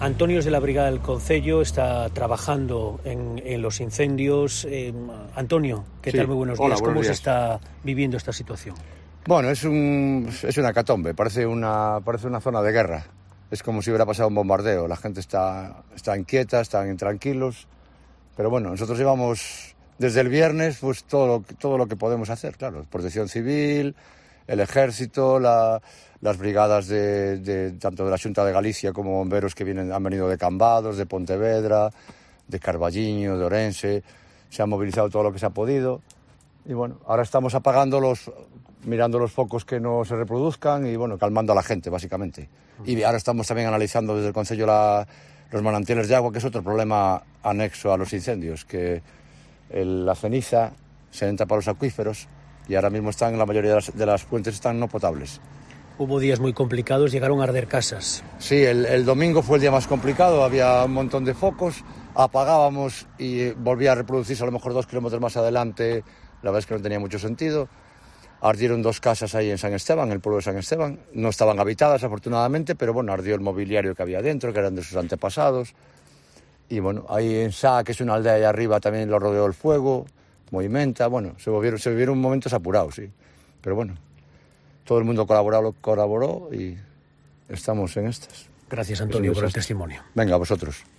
Antonio es de la Brigada del Concello, está trabajando en los incendios. Antonio, ¿qué tal? Muy buenos días. Hola, ¿Cómo se está viviendo esta situación? Bueno, es una hecatombe, parece una zona de guerra. Es como si hubiera pasado un bombardeo. La gente está inquieta, están intranquilos. Pero bueno, nosotros llevamos desde el viernes pues todo lo que podemos hacer, claro. Protección civil, el ejército, las brigadas tanto de la Xunta de Galicia como bomberos que han venido de Cambados, de Pontevedra, de Carballiño, de Orense. Se ha movilizado todo lo que se ha podido. Y bueno, ahora estamos mirando los focos que no se reproduzcan y bueno, calmando a la gente, básicamente. Y ahora estamos también analizando desde el Concello los manantiales de agua, que es otro problema anexo a los incendios, que la ceniza se entra para los acuíferos y ahora mismo la mayoría de las fuentes están no potables. Hubo días muy complicados, llegaron a arder casas. Sí, el domingo fue el día más complicado, había un montón de focos, apagábamos y volvía a reproducirse a lo mejor 2 kilómetros más adelante. La verdad es que no tenía mucho sentido. Ardieron 2 casas ahí en San Esteban, el pueblo de San Esteban. No estaban habitadas, afortunadamente, pero bueno, ardió el mobiliario que había dentro, que eran de sus antepasados. Y bueno, ahí en Sá, que es una aldea allá arriba, también lo rodeó el fuego, Moimenta. Bueno, se vivieron momentos apurados, sí. Pero bueno, todo el mundo colaboró y estamos en estas. Gracias, Antonio, por el testimonio. Venga, a vosotros.